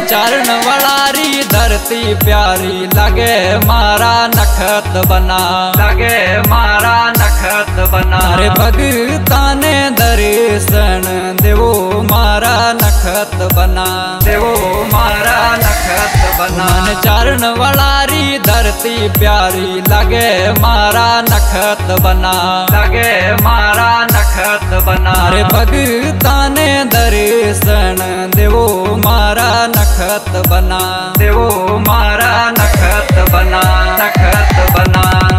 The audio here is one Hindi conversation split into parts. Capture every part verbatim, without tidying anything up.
चरण वलारी धरती प्यारी लगे मारा नखत बना, लगे मारा नखत बना। रे भगता ने दर्शन देवो मारा नखत बना, देवो मारा नखत बना। चरण वलारी धरती प्यारी लगे मारा नखत बना, लगे मारा नखत बना। रे भगता ने दर्शन देवो मारा नखत बना, देवो मारा नखत बना, नखत बना।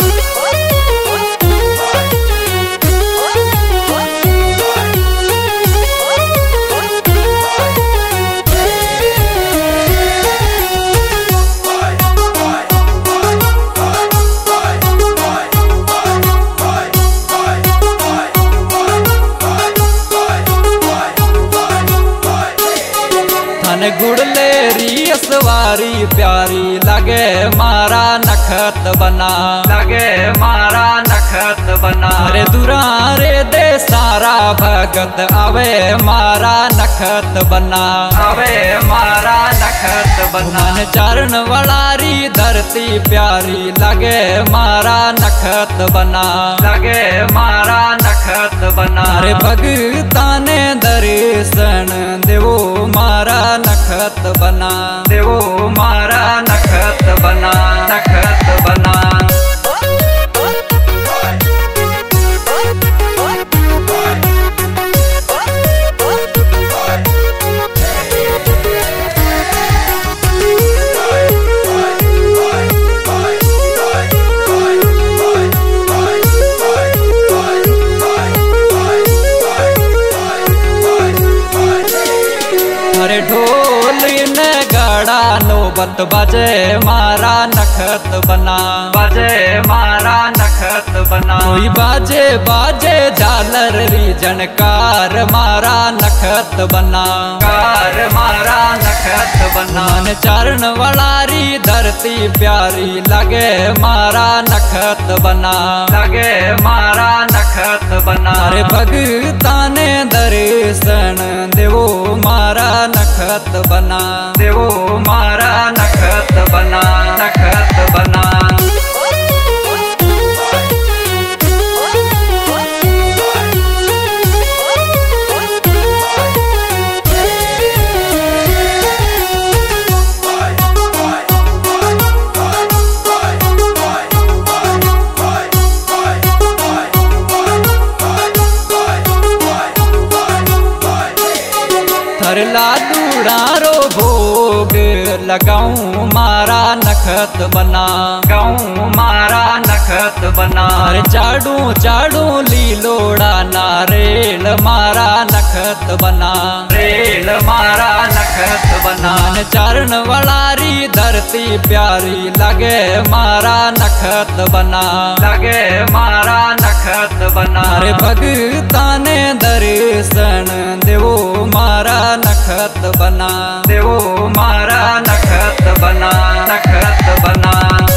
गुड़लेरी सवारी प्यारी लगे मारा नखत बना, लगे मारा नखत बना। रे दुरारे दे सारा भगत आवे मारा नखत बना, आवे मारा नखत बना। चरण वलारी धरती प्यारी लगे मारा नखत बना, लगे मारा नखत बना। रे भगता ने दर्शन देवो मारा नखत बना, देवो मारा नखत बना, नखत बना। अरे ढोल नगाड़ा नौबत बजे मारा नखत बना, बजे मारा नखत बना। कोई बाजे बाजे झालर री जनकार मारा नखत बना, कार मारा नखत बना। चरण वलारी धरती प्यारी लगे मारा नखत बना, लगे मारा नखत बना। रे भगता ने दर्शन देवो मारा नखत बना, देवो मारा नखत बना, नखत बना। लाडूड़ा रो भोग लगाऊं मारा नखत बना, गाऊं मारा नखत बना। रे चाड़ू चाड़ू लीलोड़ा नारेल मारा नखत बना, रेल मारा नखत बना। चरण वलारी धरती प्यारी लगे मारा नखत बना, लगे मारा नखत बना। रे भगता ने दर्शन देवो मारा नखत बना, देवो मारा नखत बना, नखत बना।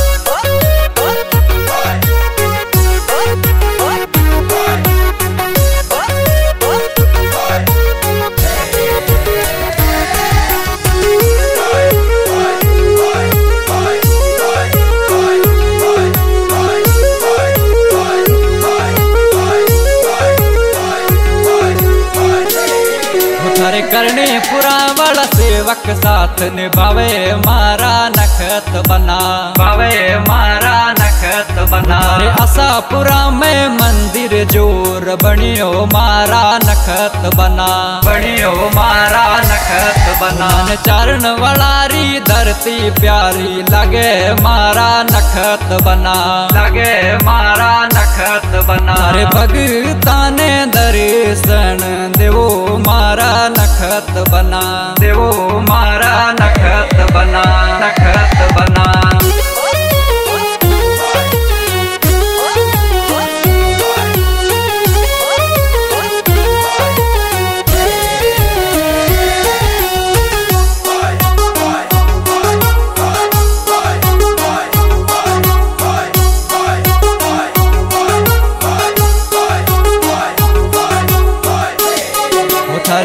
करने पुरा वाला सेवक साथ निभावे मारा नखत बना, भावे मारा नखत बना। रे आशापुरा में मंदिर जोर बनियो मारा नखत बना, बनियो मारा नखत बना। चरण वलारी धरती प्यारी लगे मारा नखत बना, लगे मारा नखत बना। रे भगता ने दर्शन देवो मारा नखत बना, देवो मारा नखत बना, नखत बना।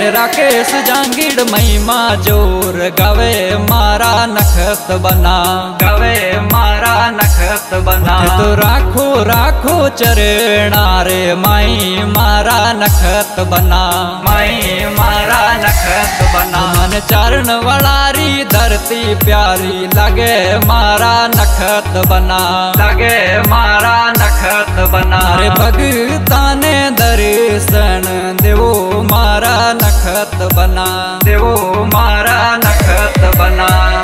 अरे राकेश जांगीड़ महिमा जोर गावे मारा नखत बना गावे मारा नखत बना तो राखो राखो चरणा रे माई मारा नखत बना माई मारा नखत बना मन चरण वलारी धरती प्यारी लगे मारा नखत बना लगे मारा नखत बना रे भगता ने दर्शन देवो मारा नखत बना देवो मारा नखत बना।